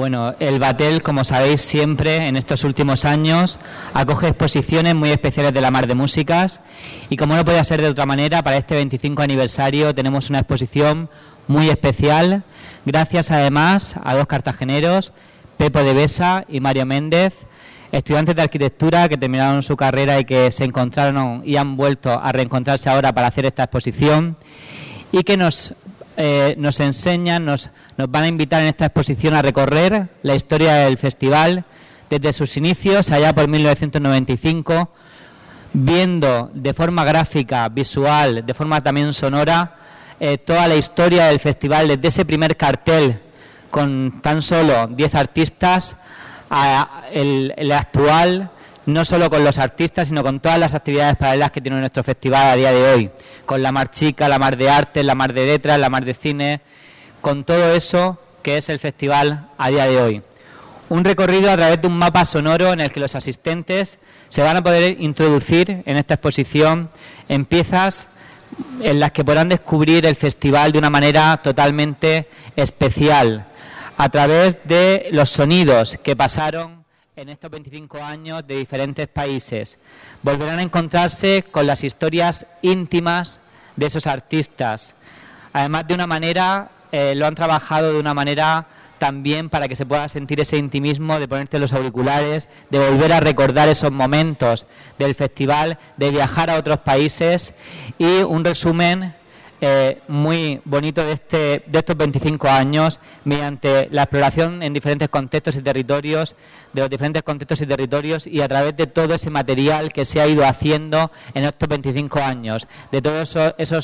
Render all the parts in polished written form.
Bueno, el Batel, como sabéis, siempre en estos últimos años acoge exposiciones muy especiales de la Mar de Músicas y como no podía ser de otra manera, para este 25 aniversario tenemos una exposición muy especial, gracias además a dos cartageneros, Pepo de Besa y Mario Méndez, estudiantes de arquitectura que terminaron su carrera y que se encontraron y han vuelto a reencontrarse ahora para hacer esta exposición y que nos enseñan, nos van a invitar en esta exposición a recorrer la historia del festival desde sus inicios, allá por 1995, viendo de forma gráfica, visual, de forma también sonora, toda la historia del festival, desde ese primer cartel con tan solo 10 artistas, a el actual, no solo con los artistas, sino con todas las actividades paralelas que tiene nuestro festival a día de hoy, con la Mar Chica, la Mar de Arte, la Mar de Letras, la Mar de Cine, con todo eso que es el festival a día de hoy. Un recorrido a través de un mapa sonoro en el que los asistentes se van a poder introducir en esta exposición en piezas en las que podrán descubrir el festival de una manera totalmente especial, a través de los sonidos que pasaron en estos 25 años de diferentes países. Volverán a encontrarse con las historias íntimas de esos artistas. Además, de una manera, lo han trabajado de una manera también para que se pueda sentir ese intimismo de ponerte los auriculares, de volver a recordar esos momentos del festival, de viajar a otros países y un resumen muy bonito de estos 25 años mediante la exploración en diferentes contextos y territorios, de los diferentes contextos y territorios y a través de todo ese material que se ha ido haciendo en estos 25 años, de todos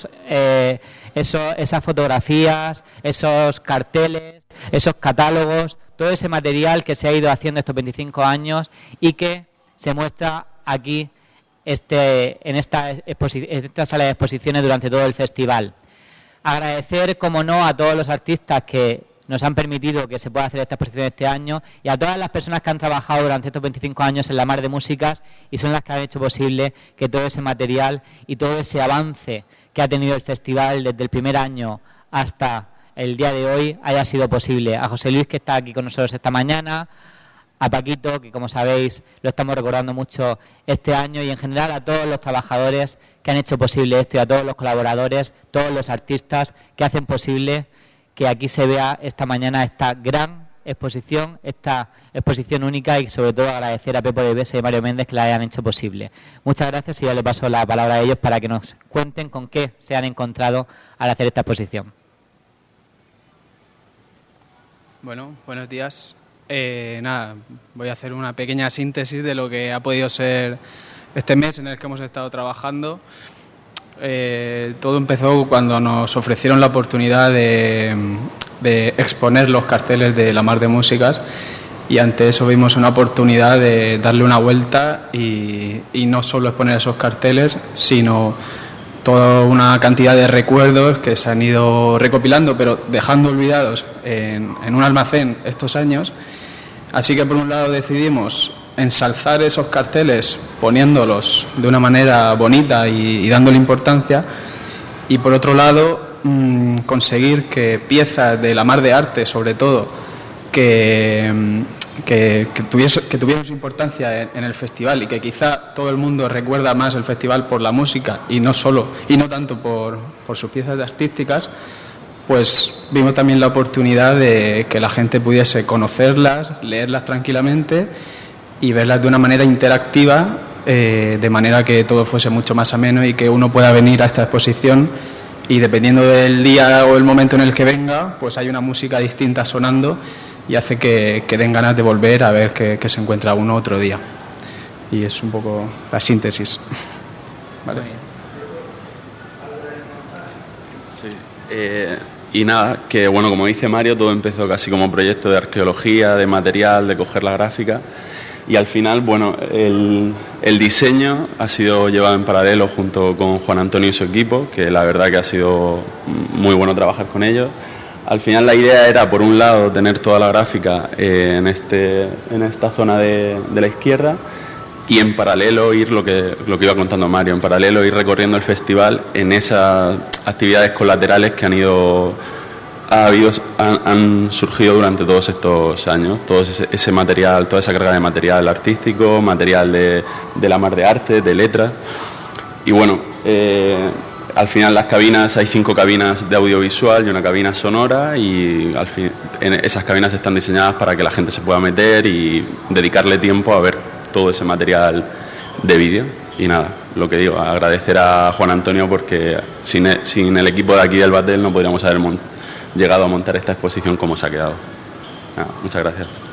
esas fotografías, esos carteles, esos catálogos, todo ese material que se ha ido haciendo estos 25 años y que se muestra aquí en esta sala de exposiciones durante todo el festival. Agradecer, como no, a todos los artistas que nos han permitido que se pueda hacer esta exposición este año y a todas las personas que han trabajado durante estos 25 años en la Mar de Músicas y son las que han hecho posible que todo ese material y todo ese avance que ha tenido el festival desde el primer año hasta el día de hoy haya sido posible. A José Luis, que está aquí con nosotros esta mañana, a Paquito, que como sabéis lo estamos recordando mucho este año, y en general a todos los trabajadores que han hecho posible esto y a todos los colaboradores, todos los artistas que hacen posible que aquí se vea esta mañana esta gran exposición, esta exposición única, y sobre todo agradecer a Pepo de Besa y Mario Méndez que la hayan hecho posible. Muchas gracias y ya le paso la palabra a ellos para que nos cuenten con qué se han encontrado al hacer esta exposición. Bueno, buenos días. Voy a hacer una pequeña síntesis de lo que ha podido ser este mes en el que hemos estado trabajando. Todo empezó cuando nos ofrecieron la oportunidad de exponer los carteles de la Mar de Músicas, y ante eso vimos una oportunidad de darle una vuelta y no solo exponer esos carteles, sino toda una cantidad de recuerdos que se han ido recopilando, pero dejando olvidados en un almacén estos años. Así que por un lado decidimos ensalzar esos carteles poniéndolos de una manera bonita y dándole importancia, y por otro lado conseguir que piezas de la Mar de Arte, sobre todo, que tuviesen su importancia en el festival, y que quizá todo el mundo recuerda más el festival por la música y no tanto por sus piezas artísticas, pues vimos también la oportunidad de que la gente pudiese conocerlas, leerlas tranquilamente y verlas de una manera interactiva, de manera que todo fuese mucho más ameno y que uno pueda venir a esta exposición y, dependiendo del día o el momento en el que venga, pues hay una música distinta sonando y hace que den ganas de volver a ver qué se encuentra uno otro día. Y es un poco la síntesis. ¿Vale? Sí. Y nada, que bueno, como dice Mario, todo empezó casi como proyecto de arqueología, de material, de coger la gráfica, y al final, bueno, el diseño ha sido llevado en paralelo junto con Juan Antonio y su equipo, que la verdad que ha sido muy bueno trabajar con ellos. Al final la idea era, por un lado, tener toda la gráfica en esta zona de la izquierda, y en paralelo ir lo que iba contando Mario, en paralelo ir recorriendo el festival en esas actividades colaterales que han ido han surgido durante todos estos años, todo ese material, toda esa carga de material artístico, material de la Mar de Arte, de letras. Y bueno, al final las cabinas, hay 5 cabinas de audiovisual y una cabina sonora, y al fin, esas cabinas están diseñadas para que la gente se pueda meter y dedicarle tiempo a ver todo ese material de vídeo. Y nada, lo que digo, agradecer a Juan Antonio, porque sin el equipo de aquí del Batel no podríamos haber llegado a montar esta exposición como se ha quedado. Nada, muchas gracias.